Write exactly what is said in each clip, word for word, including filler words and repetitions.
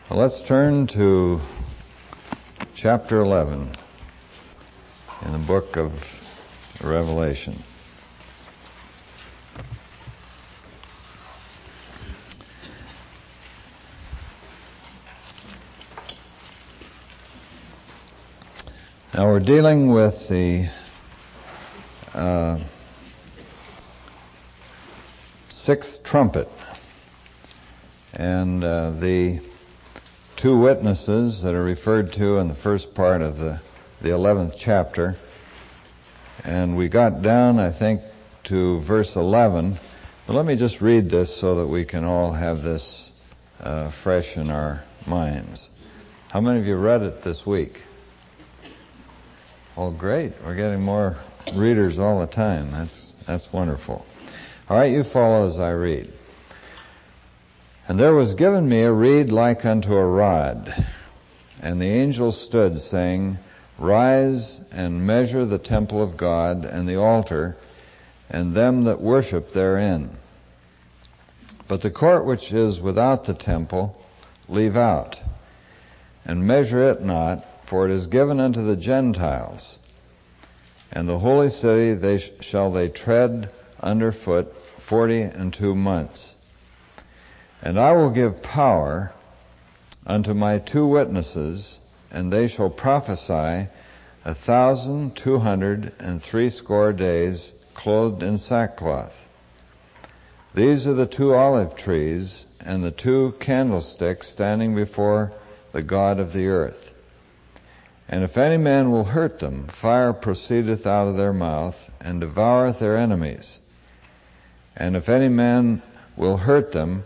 Well, let's turn to chapter eleven in the book of Revelation. Now we're dealing with the uh, sixth trumpet, and uh, the two witnesses that are referred to in the first part of the, the eleventh chapter. And we got down, I think, to verse eleven. But let me just read this so that we can all have this uh, fresh in our minds. How many of you read it this week? Oh, great. We're getting more readers all the time. That's, that's wonderful. All right, you follow as I read. And there was given me a reed like unto a rod, and the angel stood, saying, Rise and measure the temple of God, and the altar, and them that worship therein. But the court which is without the temple leave out, and measure it not, for it is given unto the Gentiles. And the holy city they sh- shall they tread under foot forty and two months. And I will give power unto my two witnesses, and they shall prophesy a thousand two hundred and threescore days, clothed in sackcloth. These are the two olive trees and the two candlesticks standing before the God of the earth. And if any man will hurt them, fire proceedeth out of their mouth, and devoureth their enemies. And if any man will hurt them,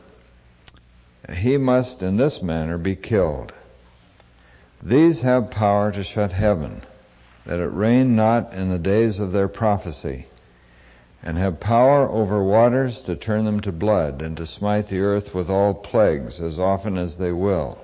he must in this manner be killed. These have power to shut heaven, that it rain not in the days of their prophecy, and have power over waters to turn them to blood, and to smite the earth with all plagues as often as they will.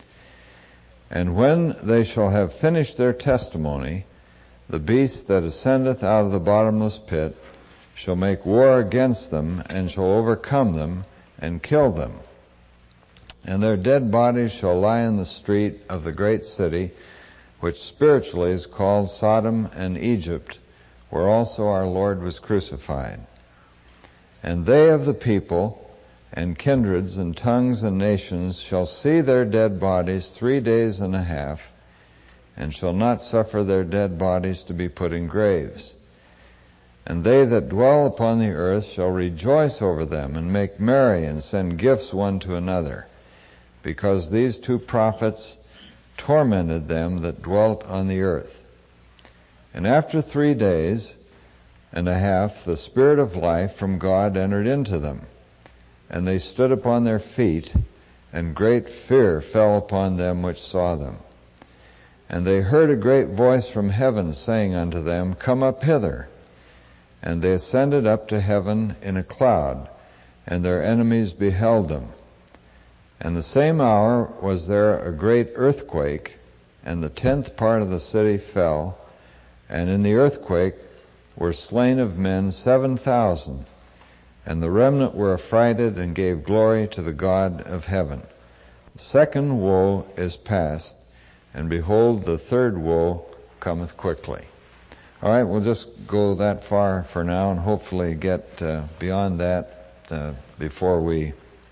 And when they shall have finished their testimony, the beast that ascendeth out of the bottomless pit shall make war against them, and shall overcome them, and kill them. And their dead bodies shall lie in the street of the great city, which spiritually is called Sodom and Egypt, where also our Lord was crucified. And they of the people, and kindreds, and tongues, and nations, shall see their dead bodies three days and a half, and shall not suffer their dead bodies to be put in graves. And they that dwell upon the earth shall rejoice over them, and make merry, and send gifts one to another, because these two prophets tormented them that dwelt on the earth. And after three days and a half the Spirit of life from God entered into them, and they stood upon their feet, and great fear fell upon them which saw them. And they heard a great voice from heaven saying unto them, Come up hither. And they ascended up to heaven in a cloud, and their enemies beheld them. And the same hour was there a great earthquake, and the tenth part of the city fell, and in the earthquake were slain of men seven thousand, and the remnant were affrighted and gave glory to the God of heaven. The second woe is past, and behold, the third woe cometh quickly. All right, we'll just go that far for now, and hopefully get uh, beyond that uh, before we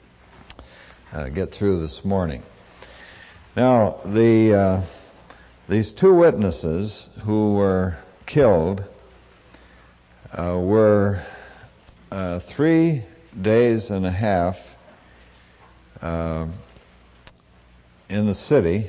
Uh, get through this morning. Now, the uh, these two witnesses who were killed uh, were uh, three days and a half uh, in the city.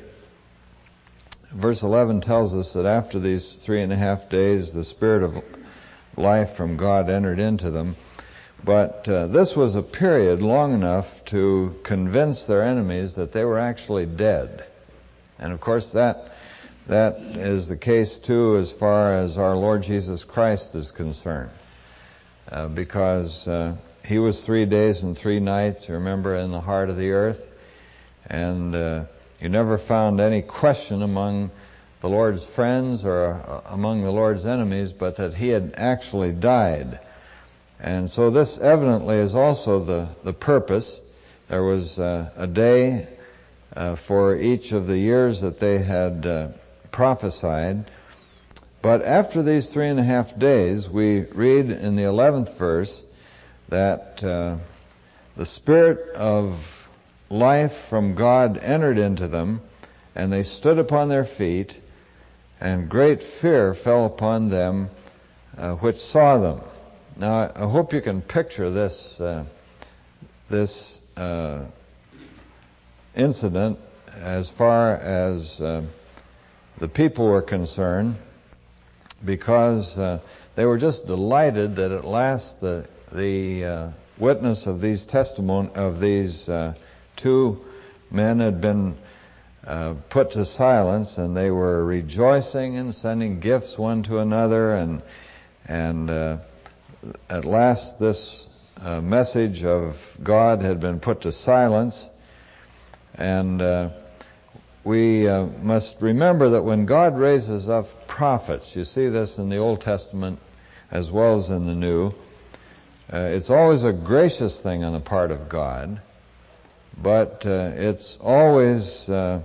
Verse eleven tells us that after these three and a half days, the Spirit of life from God entered into them. But uh, this was a period long enough to convince their enemies that they were actually dead. And of course that that is the case too as far as our Lord Jesus Christ is concerned. Uh, because uh, he was three days and three nights, remember, in the heart of the earth. And uh, you never found any question among the Lord's friends or uh, among the Lord's enemies, but that he had actually died. And so this evidently is also the, the purpose. There was uh, a day uh, for each of the years that they had uh, prophesied. But after these three and a half days, we read in the eleventh verse that uh, the Spirit of life from God entered into them, and they stood upon their feet, and great fear fell upon them uh, which saw them. Now, I hope you can picture this uh, this uh, incident as far as uh, the people were concerned, because uh, they were just delighted that at last the the uh, witness of these testimony of these uh, two men had been uh, put to silence, and they were rejoicing and sending gifts one to another, and and uh, at last this uh, message of God had been put to silence. And uh, we uh, must remember that when God raises up prophets, you see this in the Old Testament as well as in the New, uh, it's always a gracious thing on the part of God, but uh, it's always uh,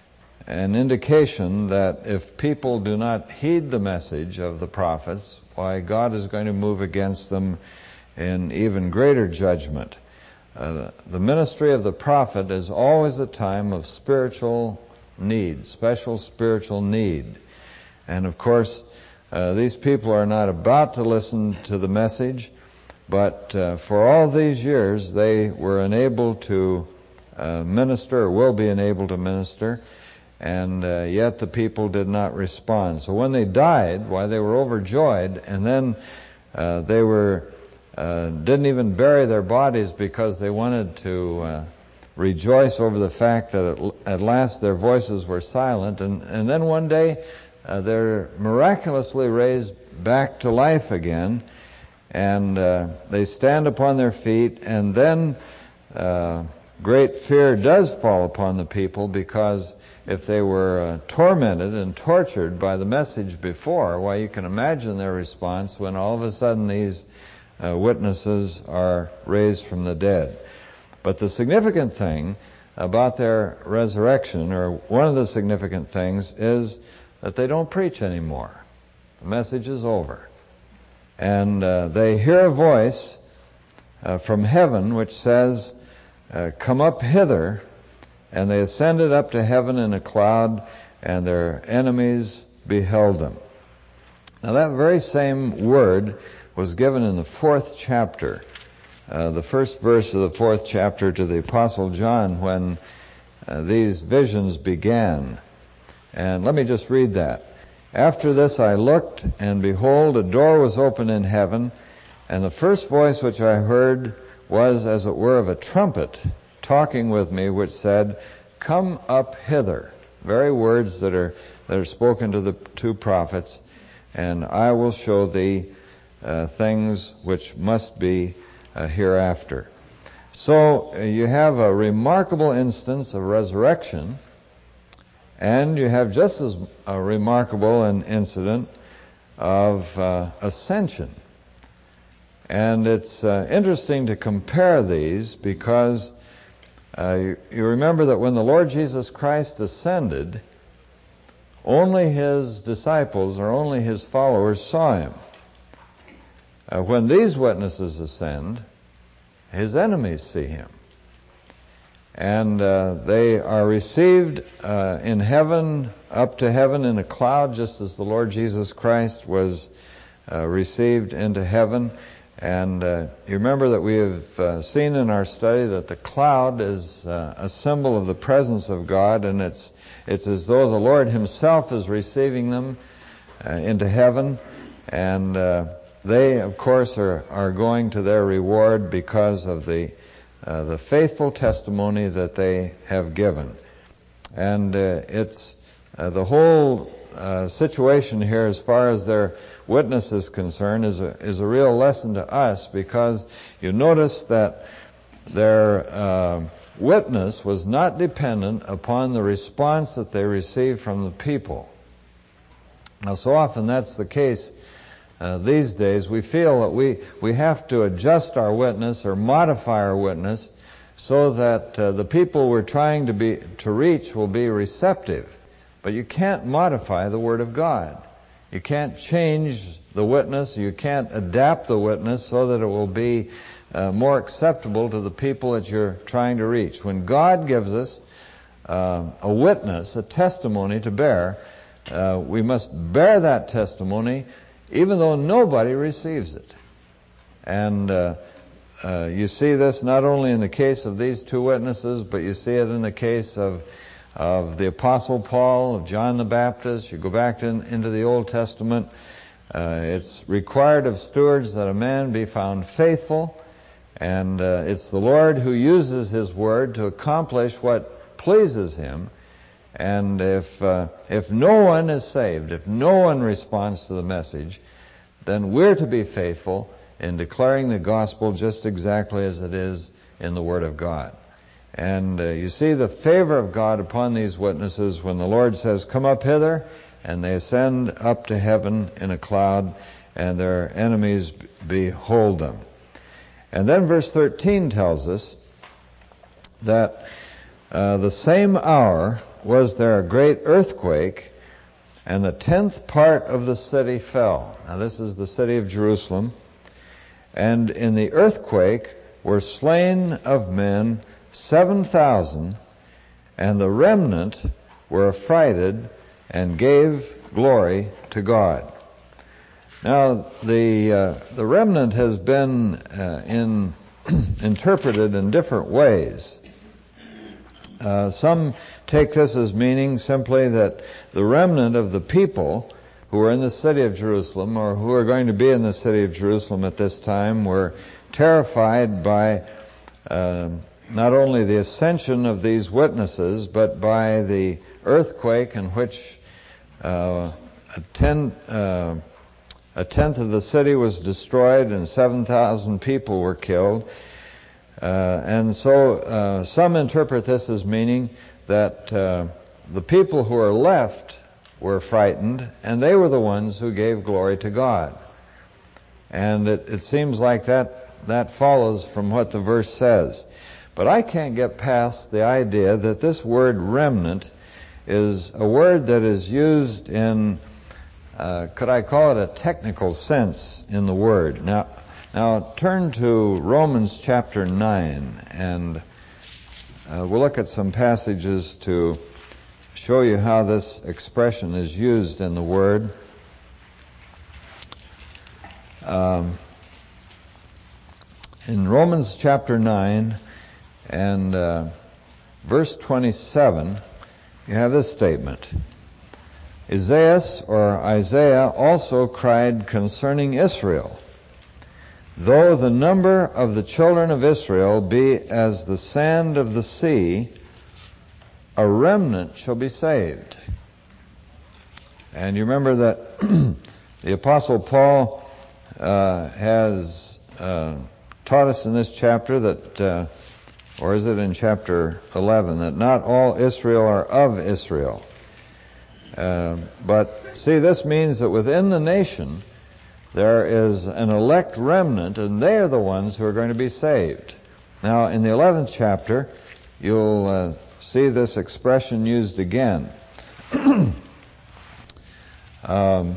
an indication that if people do not heed the message of the prophets, why, God is going to move against them in even greater judgment. Uh, the ministry of the prophet is always a time of spiritual need, special spiritual need. And of course, uh, these people are not about to listen to the message, but uh, for all these years they were enabled to uh, minister, or will be enabled to minister, and uh, yet the people did not respond. So when they died, why, they were overjoyed, and then uh, they were uh, didn't even bury their bodies because they wanted to uh, rejoice over the fact that at, at last their voices were silent, and, and then one day uh, they're miraculously raised back to life again, and uh, they stand upon their feet, and then uh, great fear does fall upon the people, because if they were uh, tormented and tortured by the message before, why, you can imagine their response when all of a sudden these uh, witnesses are raised from the dead. But the significant thing about their resurrection, or one of the significant things, is that they don't preach anymore. The message is over. And uh, they hear a voice uh, from heaven which says, uh, "Come up hither." And they ascended up to heaven in a cloud, and their enemies beheld them. Now that very same word was given in the fourth chapter, uh, the first verse of the fourth chapter, to the Apostle John when uh, these visions began. And let me just read that. "After this I looked, and behold, a door was opened in heaven, and the first voice which I heard was as it were of a trumpet, talking with me, which said, 'Come up hither.'" Very words that are that are spoken to the two prophets. "And I will show thee uh, things which must be uh, hereafter." So uh, you have a remarkable instance of resurrection, and you have just as a remarkable an incident of uh, ascension. And it's uh, interesting to compare these, because Uh, you, you remember that when the Lord Jesus Christ ascended, only His disciples or only His followers saw Him. Uh, when these witnesses ascend, His enemies see Him. And uh, they are received uh, in heaven, up to heaven in a cloud, just as the Lord Jesus Christ was uh, received into heaven. And uh, you remember that we have uh, seen in our study that the cloud is uh, a symbol of the presence of God, and it's it's as though the Lord Himself is receiving them uh, into heaven, and uh, they, of course, are are going to their reward because of the uh, the faithful testimony that they have given. And uh, it's uh, the whole uh, situation here, as far as their witness is concerned, is a, is a real lesson to us, because you notice that their uh, witness was not dependent upon the response that they received from the people. Now, so often that's the case uh, these days. We feel that we, we have to adjust our witness or modify our witness so that uh, the people we're trying to be to reach will be receptive. But you can't modify the Word of God. You can't change the witness. You can't adapt the witness so that it will be uh, more acceptable to the people that you're trying to reach. When God gives us uh, a witness, a testimony to bear, uh, we must bear that testimony even though nobody receives it. And uh, uh, you see this not only in the case of these two witnesses, but you see it in the case of of the Apostle Paul, of John the Baptist. You go back to, into the Old Testament. Uh, it's required of stewards that a man be found faithful, and uh, it's the Lord who uses His Word to accomplish what pleases Him. And if uh, if no one is saved, if no one responds to the message, then we're to be faithful in declaring the gospel just exactly as it is in the Word of God. And uh, you see the favor of God upon these witnesses when the Lord says, "Come up hither," and they ascend up to heaven in a cloud, and their enemies behold them. And then verse thirteen tells us that uh, the same hour was there a great earthquake, and the tenth part of the city fell. Now this is the city of Jerusalem. And in the earthquake were slain of men seven thousand, and the remnant were affrighted and gave glory to God. Now, the uh, the remnant has been uh, in interpreted in different ways. Uh, some take this as meaning simply that the remnant of the people who are in the city of Jerusalem, or who are going to be in the city of Jerusalem at this time, were terrified by uh, not only the ascension of these witnesses, but by the earthquake in which uh, a, ten, uh, a tenth of the city was destroyed and seven thousand people were killed. Uh, and so uh, some interpret this as meaning that uh, the people who are left were frightened, and they were the ones who gave glory to God. And it, it seems like that, that follows from what the verse says. But I can't get past the idea that this word remnant is a word that is used in, uh, could I call it a technical sense in the word. Now, now turn to Romans chapter nine, and uh, we'll look at some passages to show you how this expression is used in the word. Um, in Romans chapter nine, and uh, verse twenty-seven, you have this statement. Isaiah, or Isaiah, also cried concerning Israel, "Though the number of the children of Israel be as the sand of the sea, a remnant shall be saved." And you remember that the Apostle Paul uh, has uh, taught us in this chapter that uh, or is it in chapter eleven, that not all Israel are of Israel. Uh, but see, this means that within the nation there is an elect remnant, and they are the ones who are going to be saved. Now, in the eleventh chapter, you'll uh, see this expression used again. um,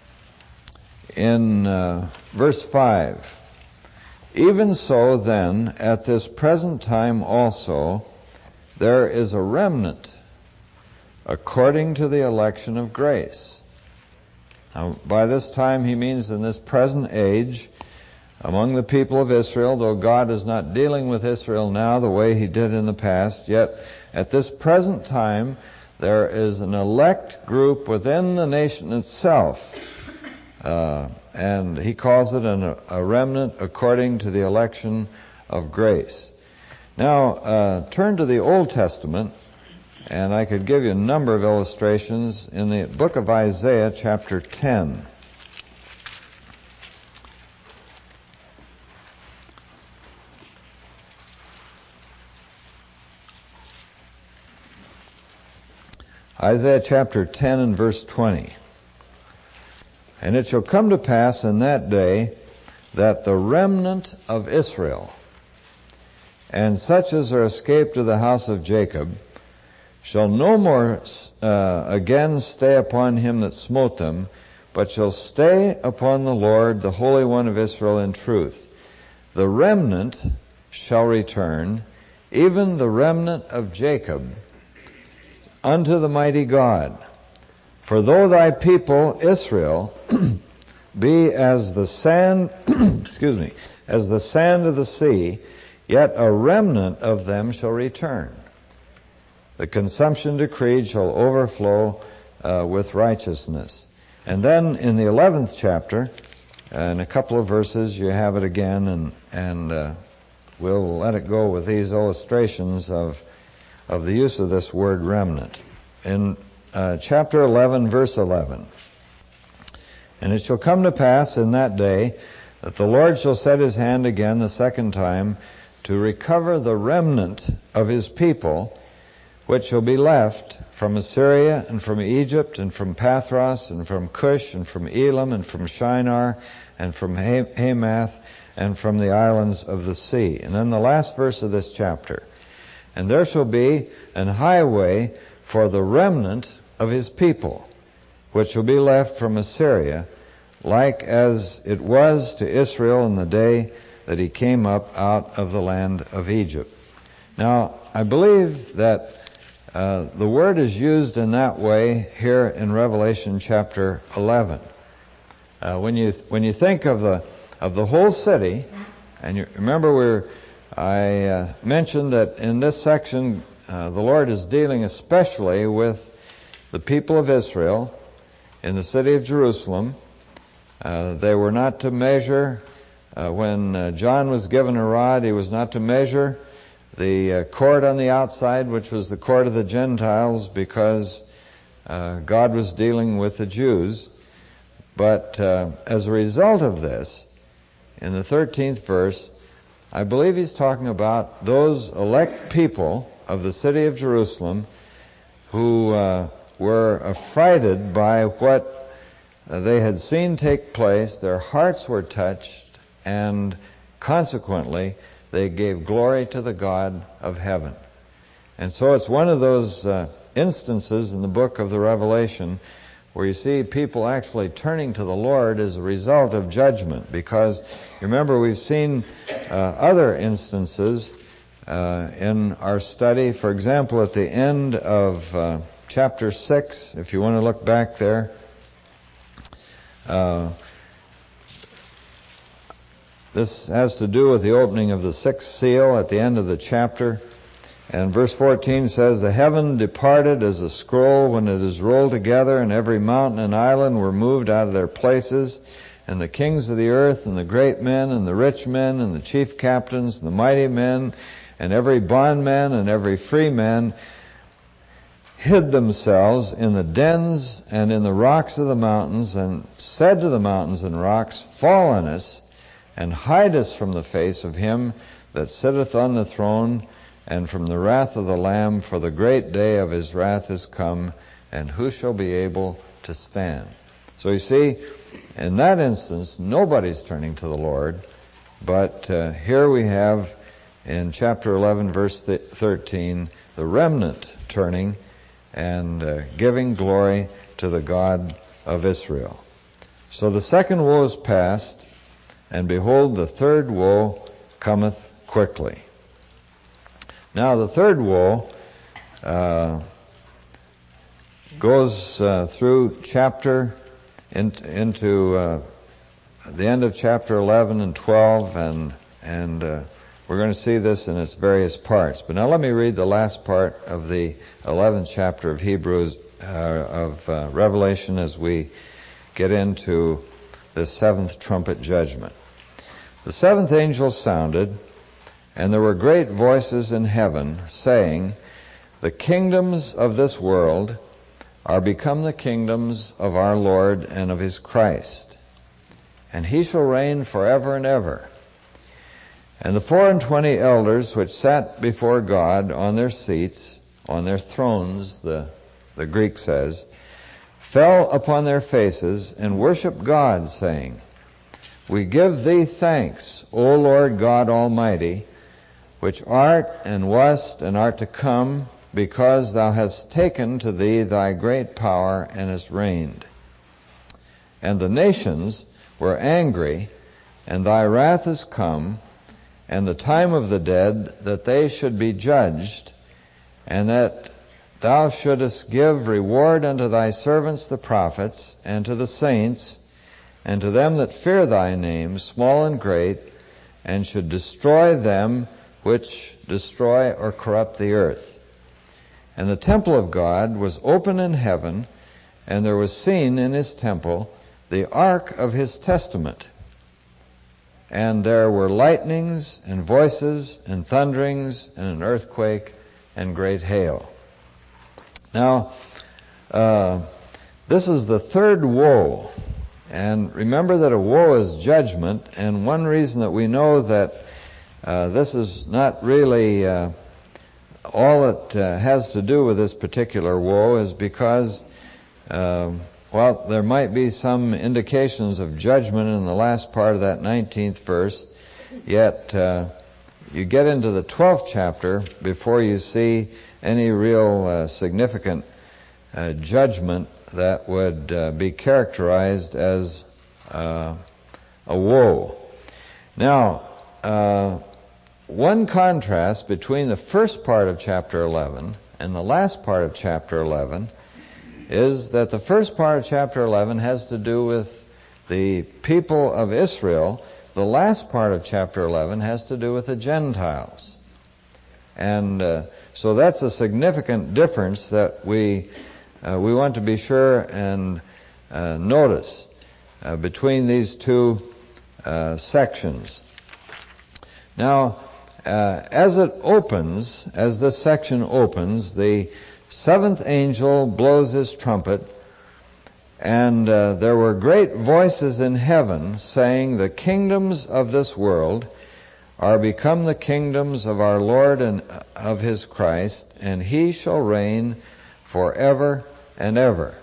in uh, verse five, "Even so then, at this present time also, there is a remnant according to the election of grace." Now, by this time he means in this present age, among the people of Israel, though God is not dealing with Israel now the way He did in the past, yet at this present time there is an elect group within the nation itself. Uh, and he calls it an, a remnant according to the election of grace. Now, uh, turn to the Old Testament, and I could give you a number of illustrations in the book of Isaiah, chapter ten. Isaiah chapter ten and verse twenty. "And it shall come to pass in that day that the remnant of Israel and such as are escaped of the house of Jacob, shall no more uh, again stay upon him that smote them, but shall stay upon the Lord, the Holy One of Israel, in truth. The remnant shall return, even the remnant of Jacob, unto the mighty God. For though thy people Israel be as the sand, excuse me, as the sand of the sea, yet a remnant of them shall return. The consumption decreed shall overflow uh, with righteousness. And then in the eleventh chapter, uh, in a couple of verses, you have it again, and and uh, we'll let it go with these illustrations of of the use of this word remnant. In uh, chapter eleven, verse eleven, and it shall come to pass in that day that the Lord shall set his hand again the second time to recover the remnant of his people, which shall be left from Assyria and from Egypt and from Pathros and from Cush and from Elam and from Shinar and from Hamath and from the islands of the sea. And then the last verse of this chapter. And there shall be an highway for the remnant of his people, which shall be left from Assyria, like as it was to Israel in the day that he came up out of the land of Egypt. Now, I believe that uh, the word is used in that way here in Revelation chapter eleven. Uh, when you when you think of the of the whole city, and you remember we're I uh, mentioned that in this section uh, the Lord is dealing especially with the people of Israel in the city of Jerusalem. Uh, they were not to measure, uh, when uh, John was given a rod, he was not to measure the uh, court on the outside, which was the court of the Gentiles, because uh, God was dealing with the Jews. But uh, as a result of this, in the thirteenth verse, I believe he's talking about those elect people of the city of Jerusalem who uh, were affrighted by what uh, they had seen take place. Their hearts were touched, and consequently they gave glory to the God of heaven. And so it's one of those uh, instances in the book of the Revelation where you see people actually turning to the Lord as a result of judgment. Because, remember, we've seen uh, other instances uh, in our study. For example, at the end of uh, chapter six, if you want to look back there, uh, this has to do with the opening of the sixth seal at the end of the chapter. And verse fourteen says, "The heaven departed as a scroll when it is rolled together, and every mountain and island were moved out of their places. And the kings of the earth, and the great men, and the rich men, and the chief captains, and the mighty men, and every bondman, and every free man, hid themselves in the dens and in the rocks of the mountains, and said to the mountains and rocks, Fall on us, and hide us from the face of him that sitteth on the throne, and from the wrath of the Lamb, for the great day of his wrath is come, and who shall be able to stand?" So you see, in that instance, nobody's turning to the Lord, but uh, here we have in chapter eleven, verse thirteen, the remnant turning and uh, giving glory to the God of Israel. So the second woe is past, and behold, the third woe cometh quickly. Now, the third woe uh, goes uh, through chapter in, into uh, the end of chapter eleven and twelve, and and uh, we're going to see this in its various parts. But now let me read the last part of the eleventh chapter of Hebrews, uh, of uh, Revelation, as we get into the seventh trumpet judgment. "The seventh angel sounded, and there were great voices in heaven, saying, The kingdoms of this world are become the kingdoms of our Lord and of his Christ, and he shall reign forever and ever. And the four and twenty elders which sat before God on their seats, on their thrones, the, the Greek says, fell upon their faces and worshiped God, saying, We give thee thanks, O Lord God Almighty, which art and wast and art to come, because thou hast taken to thee thy great power and hast reigned. And the nations were angry, and thy wrath is come, and the time of the dead, that they should be judged, and that thou shouldest give reward unto thy servants the prophets, and to the saints, and to them that fear thy name, small and great, and should destroy them which destroy or corrupt the earth. And the temple of God was open in heaven, and there was seen in his temple the ark of his testament. And there were lightnings and voices and thunderings and an earthquake and great hail. Now, uh, this is the third woe. And remember that a woe is judgment, and one reason that we know that uh, this is not really uh, all it uh, has to do with this particular woe is because, uh, well, there might be some indications of judgment in the last part of that nineteenth verse, yet uh, you get into the twelfth chapter before you see any real uh, significant uh, judgment that would uh, be characterized as uh, a woe. Now, uh, one contrast between the first part of chapter eleven and the last part of chapter eleven is that the first part of chapter eleven has to do with the people of Israel. The last part of chapter eleven has to do with the Gentiles. And uh, so that's a significant difference that we uh, we want to be sure and uh, notice uh, between these two uh, sections. Now, uh, as it opens, as this section opens, the seventh angel blows his trumpet, and uh, there were great voices in heaven saying, the kingdoms of this world are become the kingdoms of our Lord and of his Christ, and he shall reign forever and ever.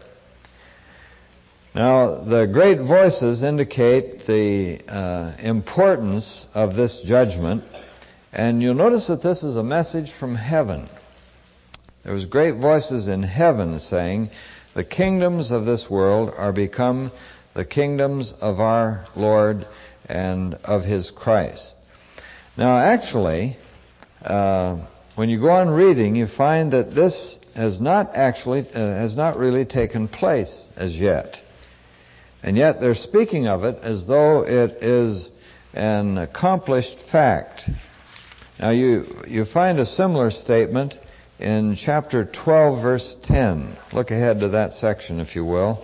Now, the great voices indicate the uh, importance of this judgment, and you'll notice that this is a message from heaven. There was great voices in heaven saying, the kingdoms of this world are become the kingdoms of our Lord and of his Christ. Now, actually, uh, when you go on reading, you find that this has not actually, uh, has not really taken place as yet. And yet they're speaking of it as though it is an accomplished fact. Now, you, you find a similar statement in chapter twelve, verse ten. Look ahead to that section, if you will.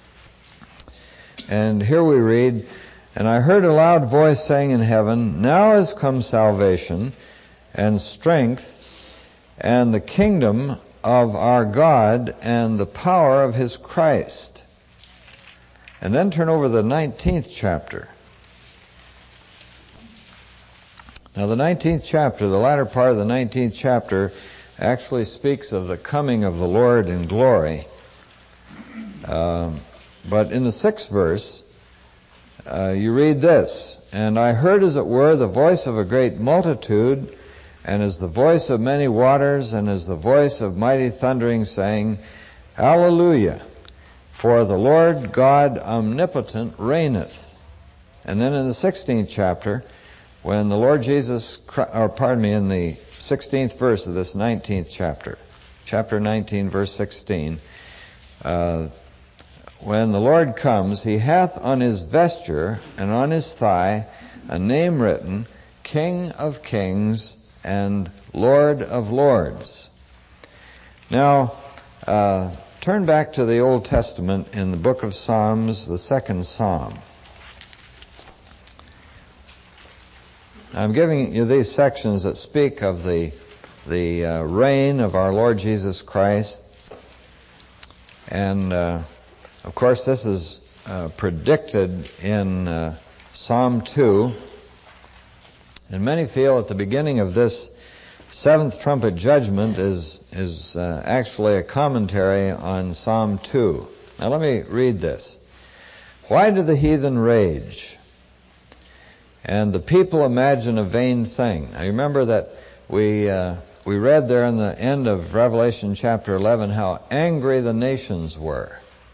And here we read, and I heard a loud voice saying in heaven, now is come salvation and strength and the kingdom of our God and the power of his Christ. And then turn over to the nineteenth chapter. Now the nineteenth chapter, the latter part of the nineteenth chapter, actually speaks of the coming of the Lord in glory. Uh, but in the sixth verse, uh, you read this, and I heard as it were the voice of a great multitude, and as the voice of many waters, and as the voice of mighty thundering, saying, Hallelujah! For the Lord God omnipotent reigneth. And then in the sixteenth chapter, when the Lord Jesus, or pardon me, in the sixteenth verse of this nineteenth chapter, chapter nineteen, verse sixteen, uh, when the Lord comes, he hath on his vesture and on his thigh a name written, King of Kings and Lord of Lords. Now, uh, turn back to the Old Testament in the book of Psalms, the second Psalm. I'm giving you these sections that speak of the the uh, reign of our Lord Jesus Christ. And, uh, of course, this is uh, predicted in uh, Psalm two. And many feel at the beginning of this seventh trumpet judgment is, is uh, actually a commentary on Psalm two. Now let me read this. Why do the heathen rage? and the people imagine a vain thing. Now, you remember that we uh, we read there in the end of Revelation chapter eleven how angry the nations were.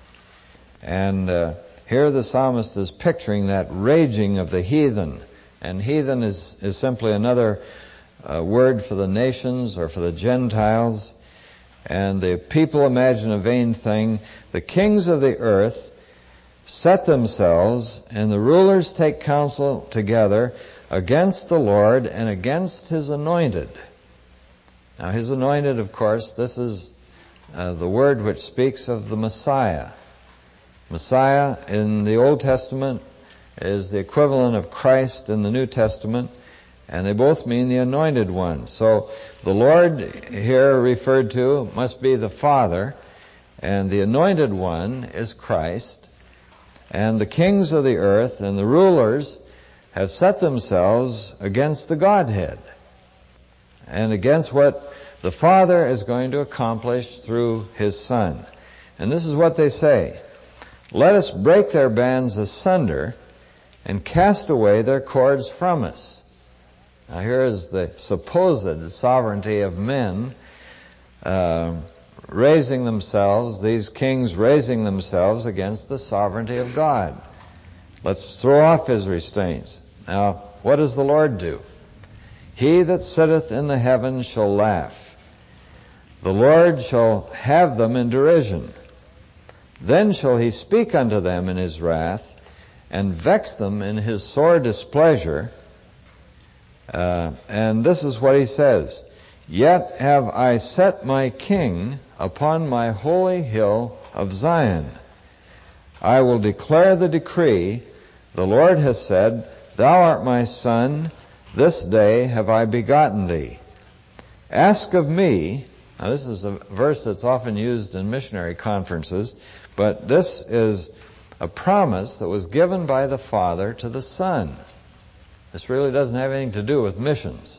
And uh, here the psalmist is picturing that raging of the heathen. And heathen is, is simply another uh, word for the nations or for the Gentiles. And the people imagine a vain thing. The kings of the earth set themselves, and the rulers take counsel together against the Lord and against His anointed. Now, His anointed, of course, this is uh, the word which speaks of the Messiah. Messiah in the Old Testament is the equivalent of Christ in the New Testament, and they both mean the anointed one. So the Lord here referred to must be the Father, and the anointed one is Christ. And the kings of the earth and the rulers have set themselves against the Godhead and against what the Father is going to accomplish through His Son. And this is what they say: "Let us break their bands asunder and cast away their cords from us." Now here is the supposed sovereignty of men uh, raising themselves, these kings raising themselves against the sovereignty of God. Let's throw off His restraints. Now, what does the Lord do? "He that sitteth in the heavens shall laugh. The Lord shall have them in derision. Then shall He speak unto them in His wrath, and vex them in His sore displeasure." Uh, and this is what He says: "Yet have I set my King upon my holy hill of Zion. I will declare the decree. The Lord has said, Thou art my Son, this day have I begotten thee. Ask of me," now this is a verse that's often used in missionary conferences, but this is a promise that was given by the Father to the Son. This really doesn't have anything to do with missions.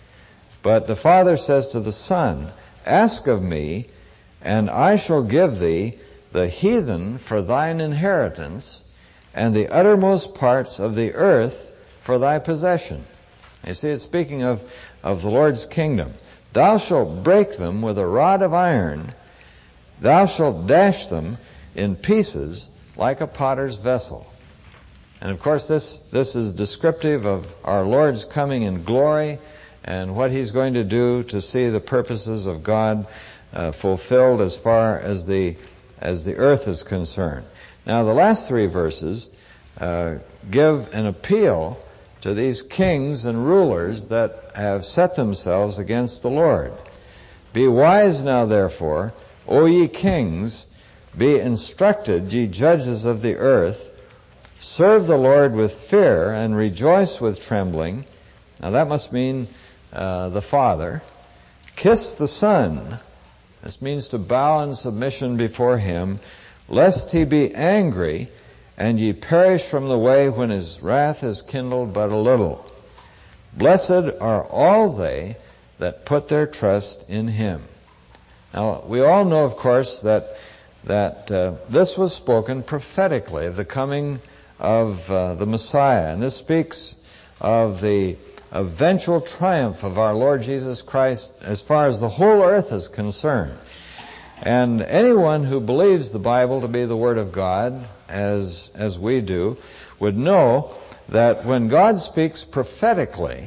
But the Father says to the Son, "Ask of me, and I shall give thee the heathen for thine inheritance, and the uttermost parts of the earth for thy possession." You see, it's speaking of, of the Lord's kingdom. "Thou shalt break them with a rod of iron. Thou shalt dash them in pieces like a potter's vessel." And of course this, this is descriptive of our Lord's coming in glory and what He's going to do to see the purposes of God uh, fulfilled as far as the, as the earth is concerned. Now the last three verses uh, give an appeal to these kings and rulers that have set themselves against the Lord. "Be wise now therefore, O ye kings, be instructed, ye judges of the earth. Serve the Lord with fear and rejoice with trembling." Now that must mean uh, the Father. "Kiss the Son." This means to bow in submission before Him, "lest He be angry, and ye perish from the way when His wrath is kindled but a little. Blessed are all they that put their trust in Him." Now, we all know, of course, that that uh, this was spoken prophetically of the coming of uh, the Messiah. And this speaks of the eventual triumph of our Lord Jesus Christ as far as the whole earth is concerned. And anyone who believes the Bible to be the Word of God, as as we do, would know that when God speaks prophetically,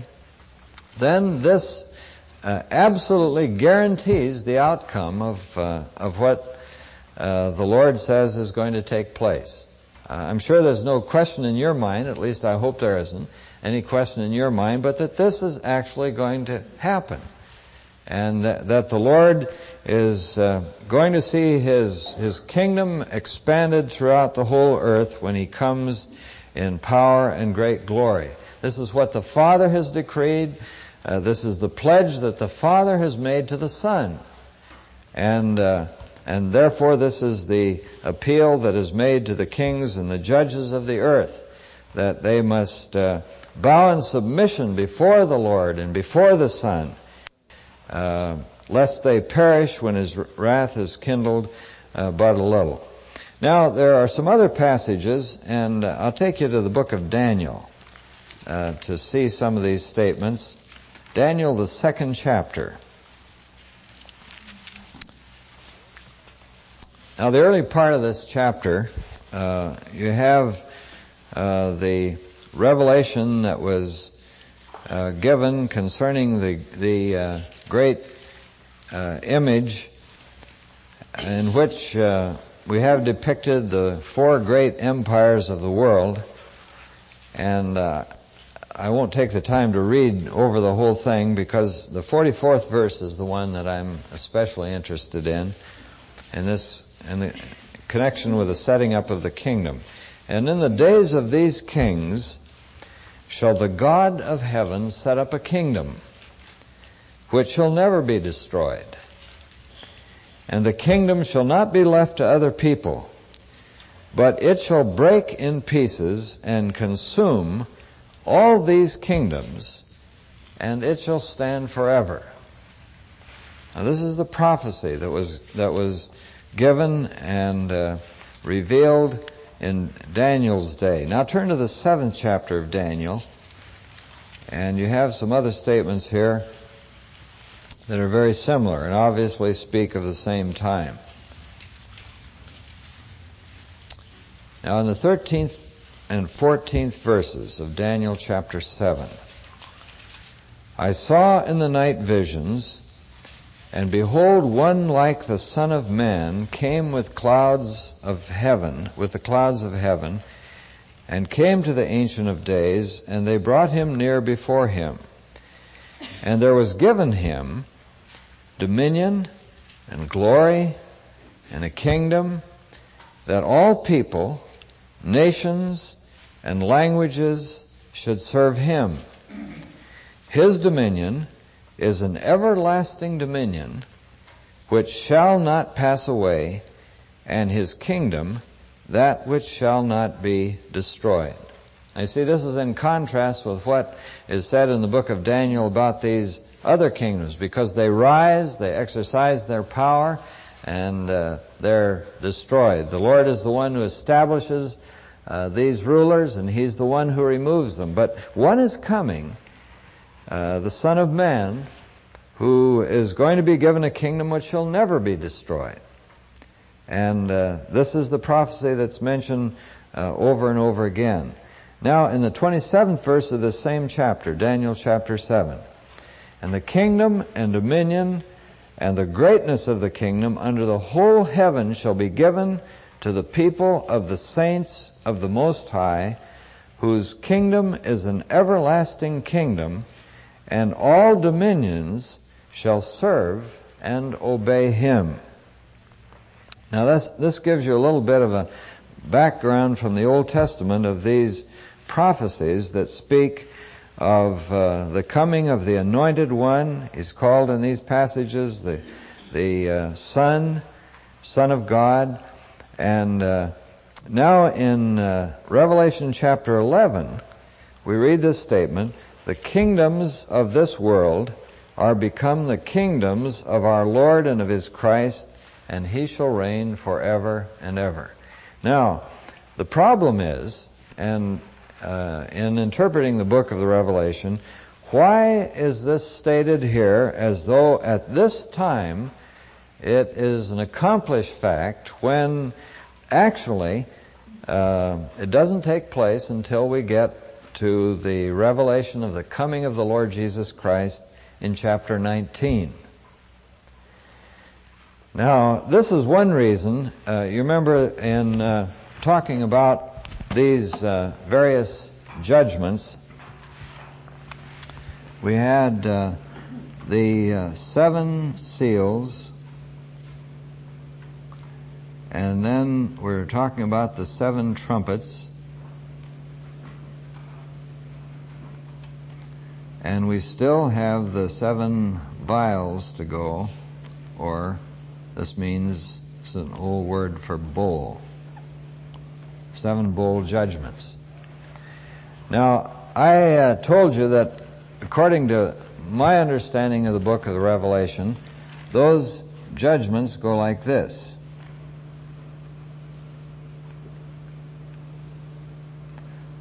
then this uh, absolutely guarantees the outcome of uh, of what uh, the Lord says is going to take place. Uh, I'm sure there's no question in your mind, at least I hope there isn't any question in your mind, but that this is actually going to happen. And that, that the Lord is uh, going to see His His kingdom expanded throughout the whole earth when He comes in power and great glory. This is what the Father has decreed. Uh, this is the pledge that the Father has made to the Son. And uh, and therefore this is the appeal that is made to the kings and the judges of the earth, that they must uh, bow in submission before the Lord and before the Son, uh, lest they perish when His wrath is kindled uh, but a little. Now, there are some other passages, and uh, I'll take you to the book of Daniel. uh, to see some of these statements. Daniel, the second chapter. Now, the early part of this chapter, uh, you have uh, the revelation that was uh, given concerning the the uh, great uh, image in which uh, we have depicted the four great empires of the world. And uh, I won't take the time to read over the whole thing, because the forty-fourth verse is the one that I'm especially interested in, in this in the connection with the setting up of the kingdom. And in the days of these kings shall the God of heaven set up a kingdom which shall never be destroyed. And the kingdom shall not be left to other people, but it shall break in pieces and consume all these kingdoms, and it shall stand forever. Now, this is the prophecy that was that was given and uh, revealed in Daniel's day. Now turn to the seventh chapter of Daniel, and you have some other statements here that are very similar and obviously speak of the same time. Now in the thirteenth and fourteenth verses of Daniel chapter seven, I saw in the night visions, and behold, one like the Son of Man came with clouds of heaven, with the clouds of heaven, and came to the Ancient of Days, and they brought him near before him. And there was given him dominion and glory and a kingdom, that all people, nations, and languages should serve him. His dominion is an everlasting dominion which shall not pass away, and his kingdom that which shall not be destroyed. I see this is in contrast with what is said in the book of Daniel about these other kingdoms, because they rise, they exercise their power, and uh, they're destroyed. The Lord is the one who establishes uh, these rulers, and he's the one who removes them. But one is coming, Uh, the Son of Man, who is going to be given a kingdom which shall never be destroyed. And uh, this is the prophecy that's mentioned uh, over and over again. Now, in the twenty-seventh verse of this same chapter, Daniel chapter seven, and the kingdom and dominion and the greatness of the kingdom under the whole heaven shall be given to the people of the saints of the Most High, whose kingdom is an everlasting kingdom, and all dominions shall serve and obey him. Now this, this gives you a little bit of a background from the Old Testament of these prophecies that speak of uh, the coming of the Anointed One. He's called in these passages the, the uh, Son, Son of God. And uh, now in uh, Revelation chapter eleven, we read this statement: the kingdoms of this world are become the kingdoms of our Lord and of his Christ, and he shall reign forever and ever. Now, the problem is, and uh, in interpreting the book of the Revelation, why is this stated here as though at this time it is an accomplished fact, when actually uh, it doesn't take place until we get to the revelation of the coming of the Lord Jesus Christ in chapter nineteen. Now, this is one reason. Uh, you remember in uh, talking about these uh, various judgments, we had uh, the uh, seven seals, and then we're talking about the seven trumpets. And we still have the seven vials to go, or this means it's an old word for bowl. Seven bowl judgments. Now, I uh, told you that according to my understanding of the book of the Revelation, those judgments go like this.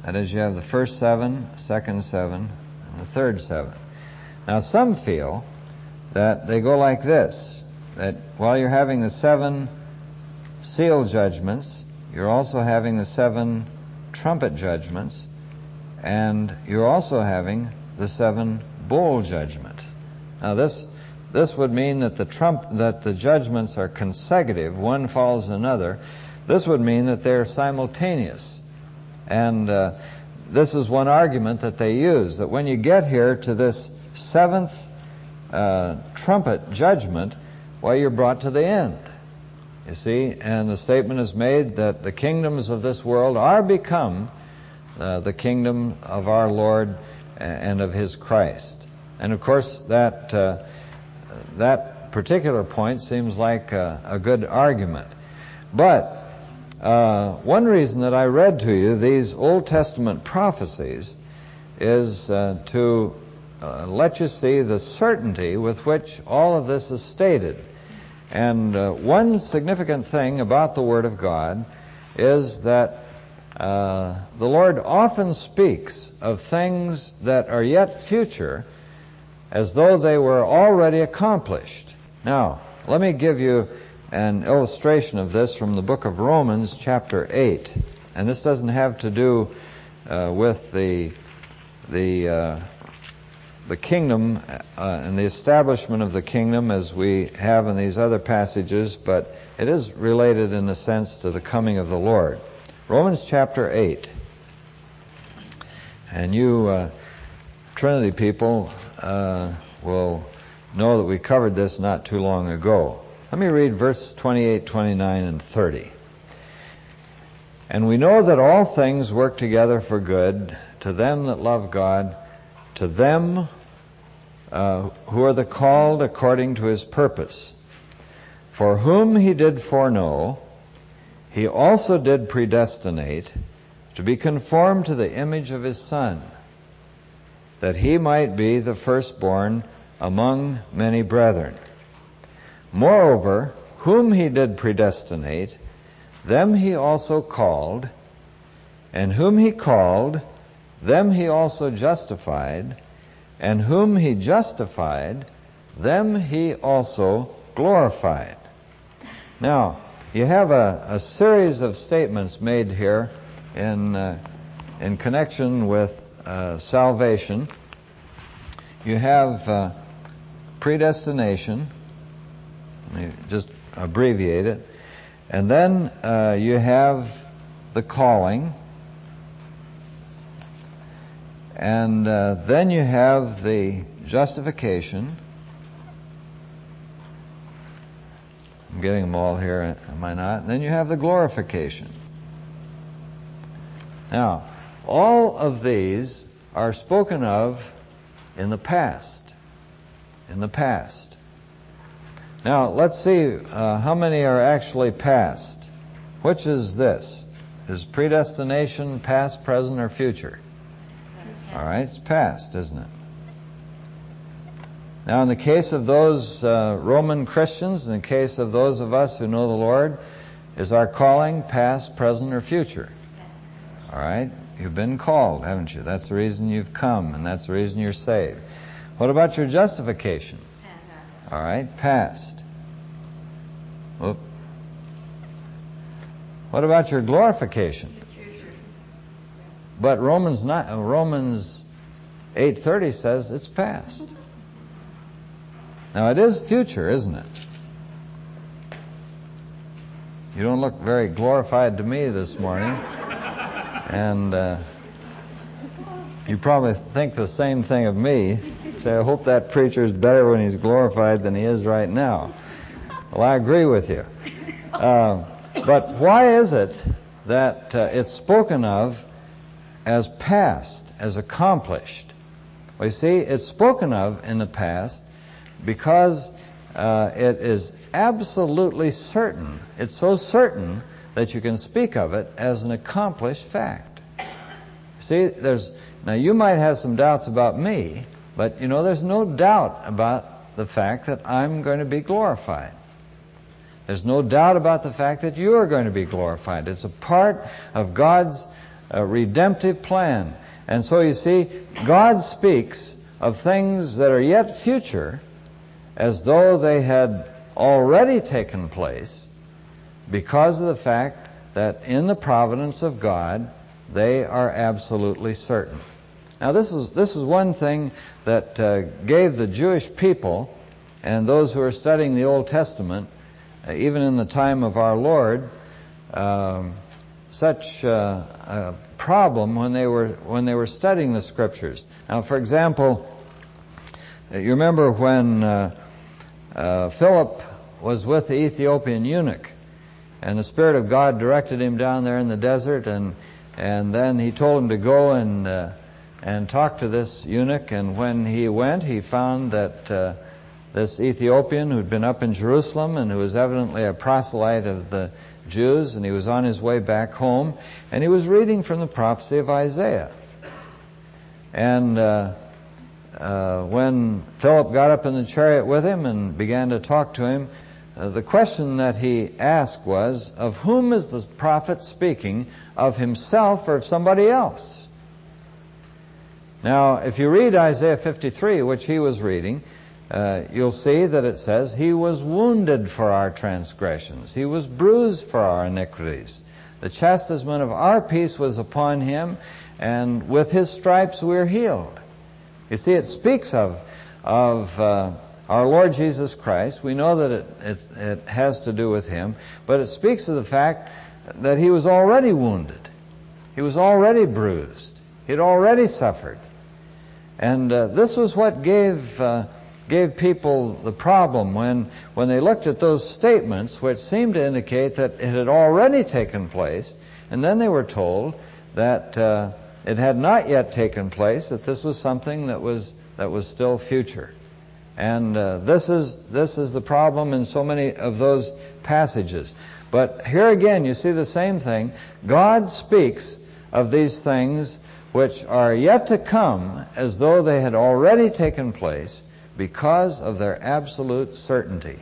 That is, you have the first seven, second seven, and the third seven. Now, some feel that they go like this, that while you're having the seven seal judgments, you're also having the seven trumpet judgments, and you're also having the seven bowl judgment. Now, this this would mean that the trump that the judgments are consecutive, one follows another. This would mean that they're simultaneous, and uh, this is one argument that they use, that when you get here to this seventh uh, trumpet judgment, well, you're brought to the end. You see, and the statement is made that the kingdoms of this world are become uh, the kingdom of our Lord and of His Christ. And of course, that uh, that particular point seems like a, a good argument. But uh, one reason that I read to you these Old Testament prophecies is uh, to uh, let you see the certainty with which all of this is stated. And uh, one significant thing about the Word of God is that uh, the Lord often speaks of things that are yet future as though they were already accomplished. Now, let me give you an illustration of this from the book of Romans, chapter eight. And this doesn't have to do uh, with the the uh, the kingdom uh, and the establishment of the kingdom as we have in these other passages, but it is related in a sense to the coming of the Lord. Romans chapter eight. And you uh, Trinity people uh, will know that we covered this not too long ago. Let me read verse twenty-eight, twenty-nine, and thirty. And we know that all things work together for good to them that love God, to them uh, who are the called according to His purpose. For whom He did foreknow, He also did predestinate to be conformed to the image of His Son, that He might be the firstborn among many brethren. Moreover, whom He did predestinate, them He also called, and whom He called, them He also justified, and whom He justified, them He also glorified. Now, you have a, a series of statements made here in uh, in connection with uh, salvation. You have uh, predestination. Let me just abbreviate it. And then uh, you have the calling. And uh, then you have the justification. I'm getting them all here, am I not? And then you have the glorification. Now, all of these are spoken of in the past. In the past. Now, let's see uh, how many are actually past. Which is this? Is predestination past, present, or future? All right, it's past, isn't it? Now, in the case of those uh, Roman Christians, in the case of those of us who know the Lord, is our calling past, present, or future? All right, you've been called, haven't you? That's the reason you've come, and that's the reason you're saved. What about your justification? All right, past. Whoop. What about your glorification? But Romans not, uh, Romans eight thirty says it's past. Now it is future, isn't it? You don't look very glorified to me this morning, and uh, you probably think the same thing of me. Say, I hope that preacher's better when he's glorified than he is right now. Well, I agree with you. Uh, but why is it that uh, it's spoken of as past, as accomplished? Well, you see, it's spoken of in the past because uh, it is absolutely certain. It's so certain that you can speak of it as an accomplished fact. See, there's now you might have some doubts about me, but you know, there's no doubt about the fact that I'm going to be glorified. There's no doubt about the fact that you are going to be glorified. It's a part of God's uh, redemptive plan. And so you see, God speaks of things that are yet future as though they had already taken place, because of the fact that in the providence of God, they are absolutely certain. Now this is this is one thing that uh, gave the Jewish people and those who are studying the Old Testament, uh, even in the time of our Lord, um, such uh, a problem when they were when they were studying the Scriptures. Now, for example, you remember when uh, uh, Philip was with the Ethiopian eunuch, and the Spirit of God directed him down there in the desert, and and then he told him to go and uh, and talk to this eunuch. And when he went, he found that uh, this Ethiopian who'd been up in Jerusalem and who was evidently a proselyte of the Jews, and he was on his way back home, and he was reading from the prophecy of Isaiah. And uh, uh, when Philip got up in the chariot with him and began to talk to him, uh, the question that he asked was, of whom is the prophet speaking, of himself or of somebody else? Now, if you read Isaiah fifty-three, which he was reading, uh, you'll see that it says, he was wounded for our transgressions, he was bruised for our iniquities. The chastisement of our peace was upon him, and with his stripes we're healed. You see, it speaks of of uh, our Lord Jesus Christ. We know that it, it, it has to do with him, but it speaks of the fact that he was already wounded. He was already bruised. He had already suffered. And uh, this was what gave uh, gave people the problem when when they looked at those statements, which seemed to indicate that it had already taken place, and then they were told that uh, it had not yet taken place, that this was something that was that was still future. And uh, this is this is the problem in so many of those passages. But here again, you see the same thing. God speaks of these things which are yet to come as though they had already taken place, because of their absolute certainty.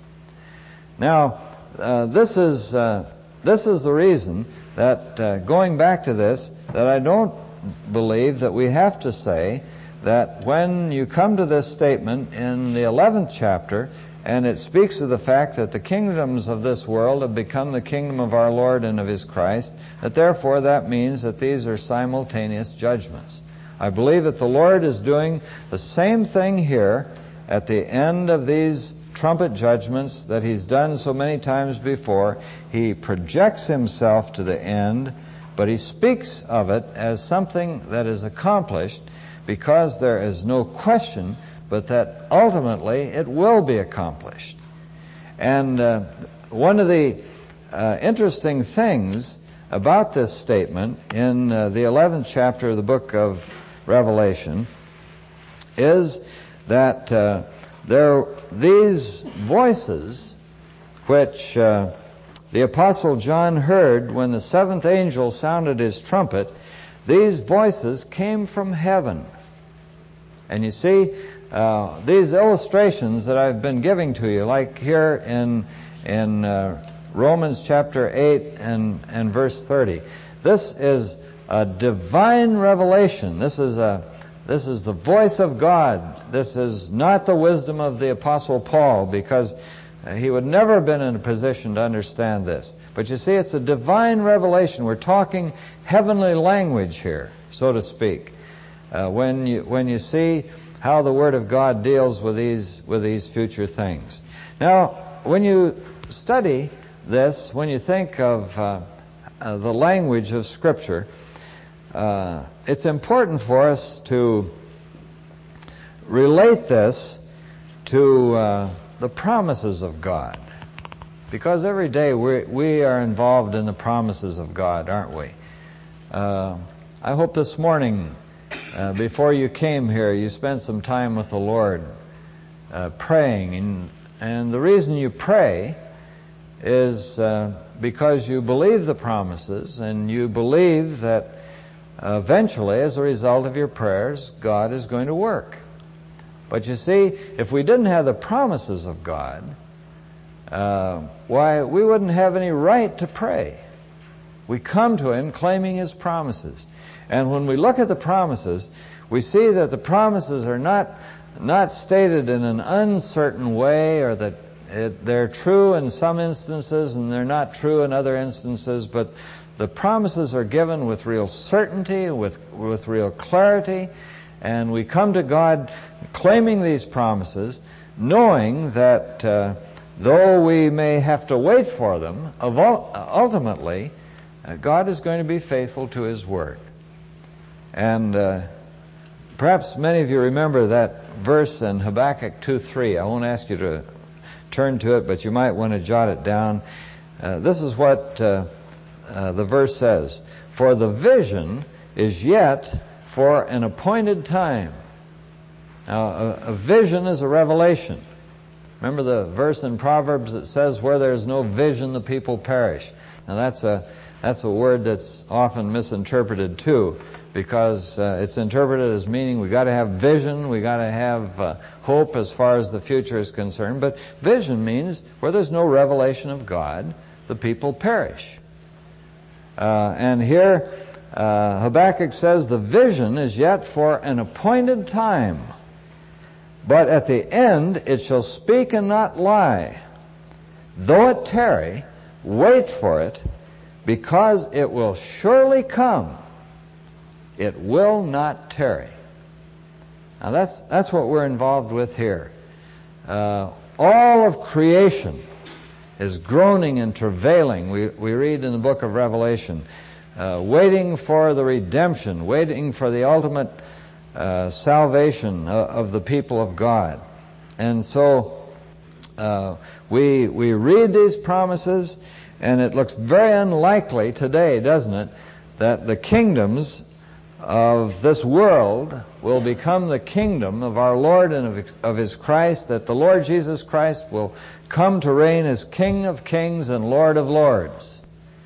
Now, uh, this is uh, this is the reason that, uh, going back to this, that I don't believe that we have to say that when you come to this statement in the eleventh chapter, and it speaks of the fact that the kingdoms of this world have become the kingdom of our Lord and of His Christ, that therefore that means that these are simultaneous judgments. I believe that the Lord is doing the same thing here at the end of these trumpet judgments that He's done so many times before. He projects Himself to the end, but He speaks of it as something that is accomplished, because there is no question but that ultimately it will be accomplished. And uh, one of the uh, interesting things about this statement in uh, the eleventh chapter of the book of Revelation is that uh, there these voices which uh, the Apostle John heard when the seventh angel sounded his trumpet, these voices came from heaven. And you see, uh, these illustrations that I've been giving to you, like here in in uh, Romans chapter eight and, and verse thirty, this is a divine revelation. This is a This is the voice of God. This is not the wisdom of the Apostle Paul, because he would never have been in a position to understand this. But you see, it's a divine revelation. We're talking heavenly language here, so to speak, uh, when you when you see how the Word of God deals with these with these future things. Now, when you study this, when you think of uh, uh, the language of Scripture, Uh, it's important for us to relate this to uh, the promises of God, because every day we we are involved in the promises of God, aren't we? Uh, I hope this morning, uh, before you came here, you spent some time with the Lord, uh, praying, and and the reason you pray is uh, because you believe the promises, and you believe that Uh, eventually, as a result of your prayers, God is going to work. But you see, if we didn't have the promises of God, uh, why, we wouldn't have any right to pray. We come to Him claiming His promises. And when we look at the promises, we see that the promises are not not stated in an uncertain way, or that it, they're true in some instances and they're not true in other instances, but the promises are given with real certainty, with with real clarity, and we come to God claiming these promises, knowing that uh, though we may have to wait for them, ultimately uh, God is going to be faithful to His Word. And uh, perhaps many of you remember that verse in Habakkuk two three. I won't ask you to turn to it, but you might want to jot it down. Uh, this is what uh, uh, the verse says: "For the vision is yet for an appointed time." Now, a, a vision is a revelation. Remember the verse in Proverbs that says, "Where there is no vision, the people perish." Now, that's a that's a word that's often misinterpreted too, because uh, it's interpreted as meaning we got to have vision, we got to have uh, hope as far as the future is concerned. But vision means where there's no revelation of God, the people perish. Uh, and here uh, Habakkuk says the vision is yet for an appointed time, but at the end it shall speak and not lie. Though it tarry, wait for it, because it will surely come. It will not tarry. Now that's that's what we're involved with here. Uh, all of creation is groaning and travailing. We we read in the book of Revelation, uh, waiting for the redemption, waiting for the ultimate uh, salvation of, of the people of God. And so uh, we we read these promises, and it looks very unlikely today, doesn't it, that the kingdoms of this world will become the kingdom of our Lord and of, of His Christ, that the Lord Jesus Christ will come to reign as King of kings and Lord of lords.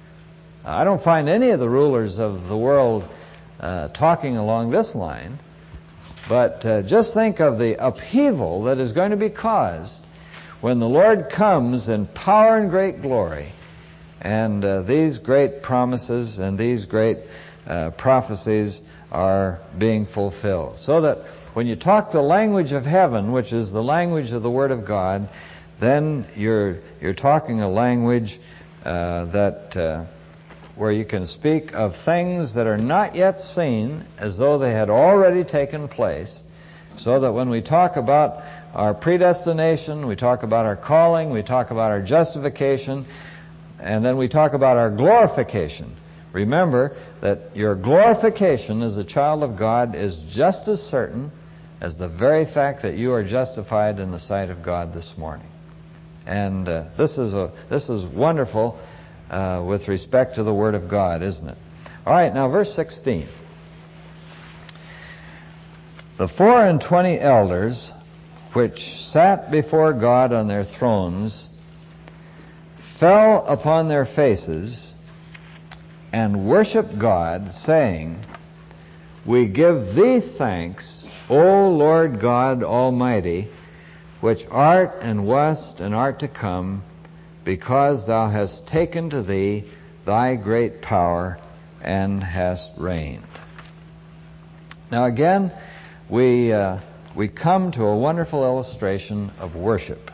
I don't find any of the rulers of the world uh, talking along this line, but uh, just think of the upheaval that is going to be caused when the Lord comes in power and great glory, and uh, these great promises and these great uh, prophecies are being fulfilled. So that when you talk the language of heaven, which is the language of the Word of God, then you're you're talking a language uh, that uh, where you can speak of things that are not yet seen as though they had already taken place. So that when we talk about our predestination, we talk about our calling, we talk about our justification, and then we talk about our glorification. Remember that your glorification as a child of God is just as certain as the very fact that you are justified in the sight of God this morning. And uh, this is a this is wonderful uh, with respect to the Word of God, isn't it? All right, now verse sixteen. The four and twenty elders which sat before God on their thrones fell upon their faces and worshiped God, saying, "We give Thee thanks, O Lord God Almighty, which art and wast and art to come, because Thou hast taken to Thee Thy great power and hast reigned." Now again, we uh, we come to a wonderful illustration of worship.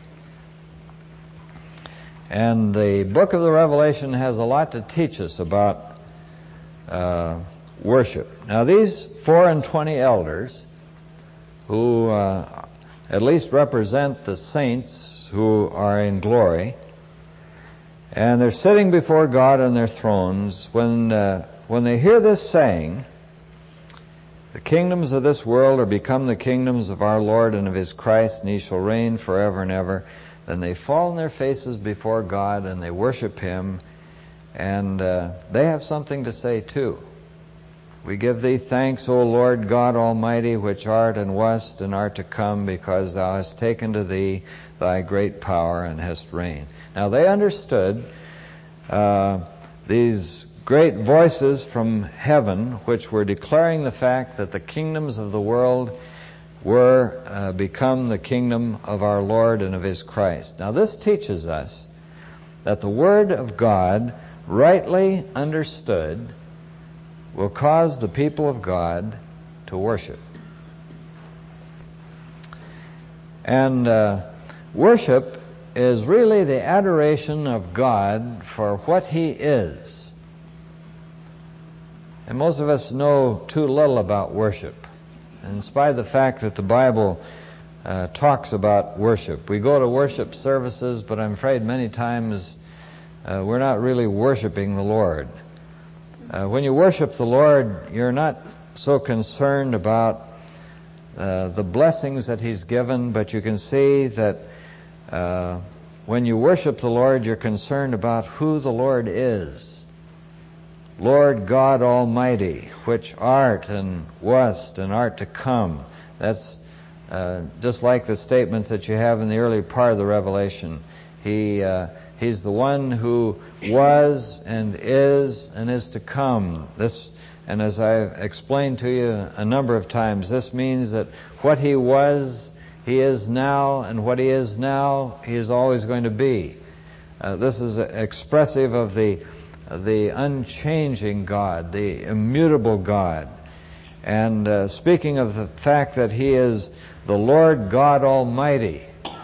And the book of the Revelation has a lot to teach us about uh, worship. Now these four and twenty elders, who uh, at least represent the saints who are in glory, and they're sitting before God on their thrones, when uh, when they hear this saying, "The kingdoms of this world are become the kingdoms of our Lord and of His Christ, and He shall reign forever and ever," then they fall on their faces before God and they worship Him, and uh, they have something to say too. "We give Thee thanks, O Lord God Almighty, which art and wast and art to come, because Thou hast taken to Thee Thy great power and hast reigned." Now they understood uh, these great voices from heaven, which were declaring the fact that the kingdoms of the world were uh, become the kingdom of our Lord and of His Christ. Now this teaches us that the Word of God rightly understood, will cause the people of God to worship. And uh, worship is really the adoration of God for what He is. And most of us know too little about worship, in spite of the fact that the Bible uh, talks about worship. We go to worship services, but I'm afraid many times uh, we're not really worshiping the Lord. Uh, when you worship the Lord, you're not so concerned about uh, the blessings that He's given, but you can see that uh, when you worship the Lord, you're concerned about who the Lord is. Lord God Almighty, which art and wast and art to come. That's uh, just like the statements that you have in the early part of the Revelation. He uh, He's the one who was and is and is to come. This, and as I've explained to you a number of times, this means that what He was, He is now, and what He is now, He is always going to be. Uh, this is expressive of the the unchanging God, the immutable God. And uh, speaking of the fact that He is the Lord God Almighty,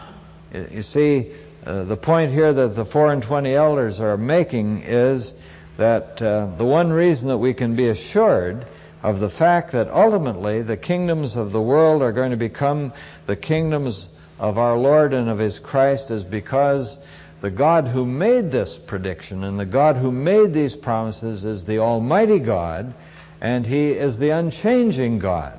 you see, uh, the point here that the four and twenty elders are making is that uh, the one reason that we can be assured of the fact that ultimately the kingdoms of the world are going to become the kingdoms of our Lord and of His Christ is because the God who made this prediction and the God who made these promises is the Almighty God, and He is the unchanging God.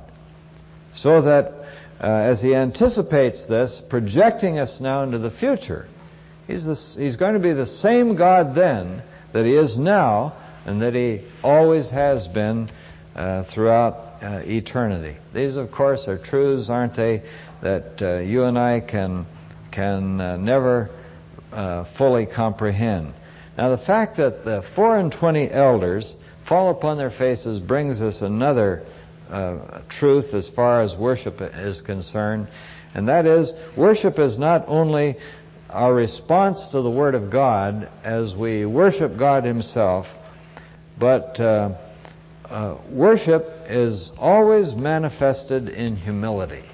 So that uh, as He anticipates this, projecting us now into the future, He's, this, he's going to be the same God then that He is now and that He always has been uh, throughout uh, eternity. These, of course, are truths, aren't they, that uh, you and I can, can uh, never Uh, fully comprehend. Now, the fact that the four and twenty elders fall upon their faces brings us another uh, truth as far as worship is concerned, and that is, worship is not only our response to the Word of God as we worship God Himself, but uh, uh, worship is always manifested in humility.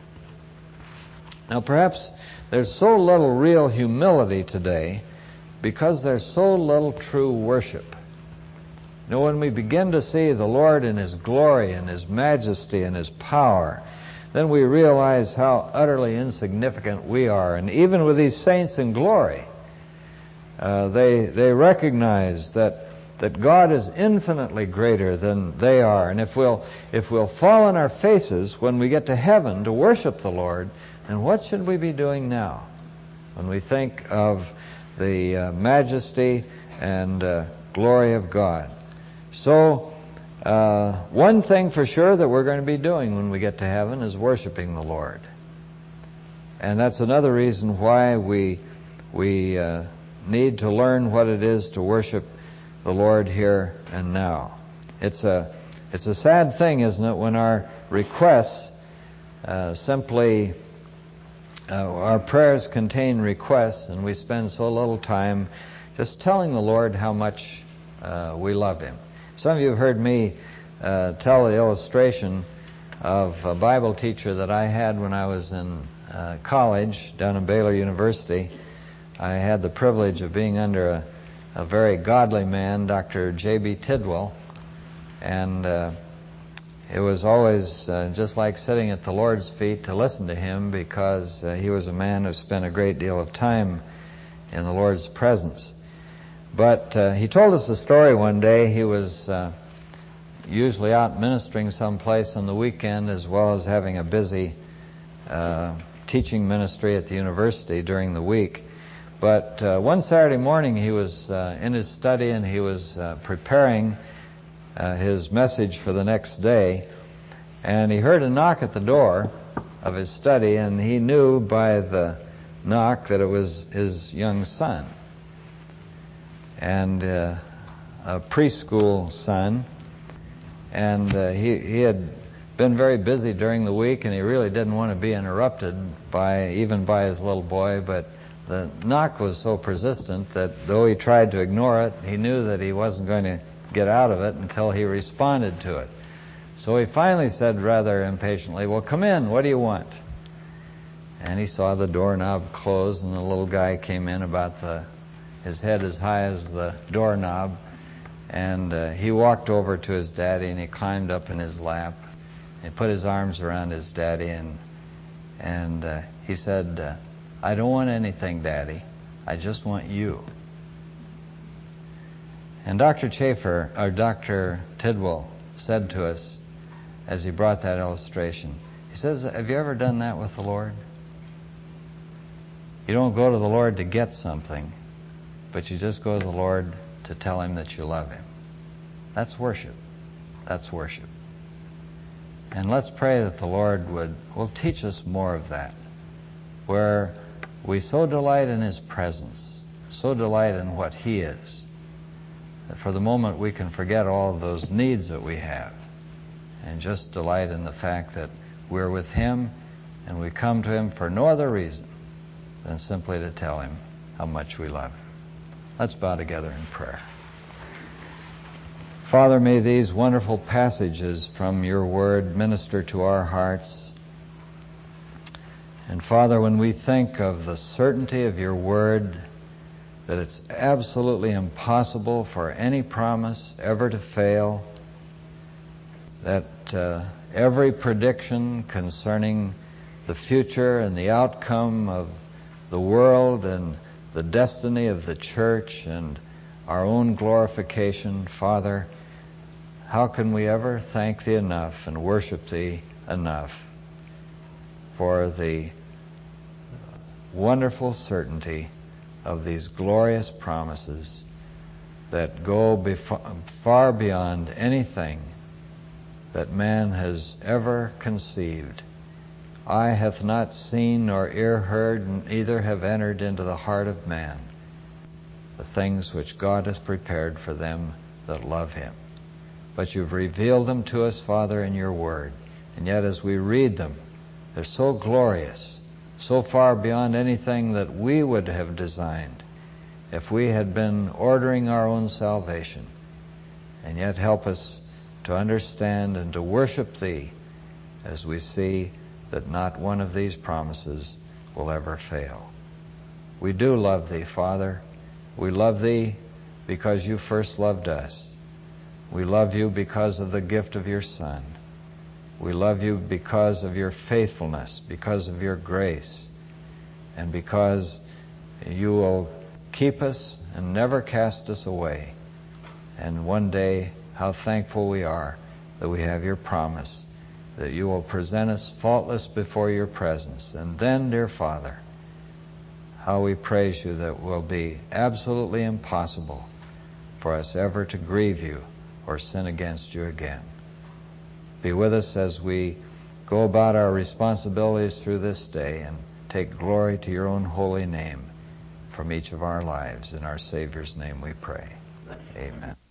Now, perhaps there's so little real humility today because there's so little true worship. You know, when we begin to see the Lord in His glory and His majesty and His power, then we realize how utterly insignificant we are. And even with these saints in glory, uh, they they recognize that that God is infinitely greater than they are. And if we'll if we'll fall on our faces when we get to heaven to worship the Lord, and what should we be doing now when we think of the uh, majesty and uh, glory of God? So, uh, one thing for sure that we're going to be doing when we get to heaven is worshiping the Lord. And that's another reason why we we uh, need to learn what it is to worship the Lord here and now. It's a it's a sad thing, isn't it, when our requests uh, simply Uh, our prayers contain requests, and we spend so little time just telling the Lord how much uh, we love Him. Some of you have heard me uh, tell the illustration of a Bible teacher that I had when I was in uh, college down at Baylor University. I had the privilege of being under a, a very godly man, Doctor J B Tidwell, and uh, it was always uh, just like sitting at the Lord's feet to listen to him, because uh, he was a man who spent a great deal of time in the Lord's presence. But uh, he told us a story one day. He was uh, usually out ministering someplace on the weekend, as well as having a busy uh, teaching ministry at the university during the week. But uh, one Saturday morning he was uh, in his study, and he was uh, preparing Uh, his message for the next day, and he heard a knock at the door of his study, and he knew by the knock that it was his young son, and uh, a preschool son, and uh, he, he had been very busy during the week, and he really didn't want to be interrupted by even by his little boy, but the knock was so persistent that though he tried to ignore it, he knew that he wasn't going to get out of it until he responded to it. So he finally said rather impatiently, "Well, come in. What do you want?" And he saw the doorknob close, and the little guy came in about the, his head as high as the doorknob. And uh, he walked over to his daddy, and he climbed up in his lap. He put his arms around his daddy, and and uh, he said, uh, "I don't want anything, Daddy. I just want you." And Doctor Chafer, or Doctor Tidwell, said to us as he brought that illustration, he says, "Have you ever done that with the Lord? You don't go to the Lord to get something, but you just go to the Lord to tell Him that you love Him." That's worship. That's worship. And let's pray that the Lord would will teach us more of that, where we so delight in His presence, so delight in what He is, that for the moment we can forget all of those needs that we have and just delight in the fact that we're with Him and we come to Him for no other reason than simply to tell Him how much we love Him. Let's bow together in prayer. Father, may these wonderful passages from your word minister to our hearts. And Father, when we think of the certainty of your word, that it's absolutely impossible for any promise ever to fail, that uh, every prediction concerning the future and the outcome of the world and the destiny of the church and our own glorification, Father, how can we ever thank Thee enough and worship Thee enough for the wonderful certainty of these glorious promises that go befo- far beyond anything that man has ever conceived. Eye hath not seen nor ear heard, neither have entered into the heart of man the things which God hath prepared for them that love Him. But you've revealed them to us, Father, in your word. And yet as we read them, they're so glorious, so far beyond anything that we would have designed if we had been ordering our own salvation. And yet help us to understand and to worship Thee as we see that not one of these promises will ever fail. We do love Thee, Father. We love Thee because you first loved us. We love you because of the gift of your Son. We love you because of your faithfulness, because of your grace, and because you will keep us and never cast us away. And one day, how thankful we are that we have your promise, that you will present us faultless before your presence. And then, dear Father, how we praise you that it will be absolutely impossible for us ever to grieve you or sin against you again. Be with us as we go about our responsibilities through this day and take glory to your own holy name from each of our lives. In our Savior's name we pray. Amen.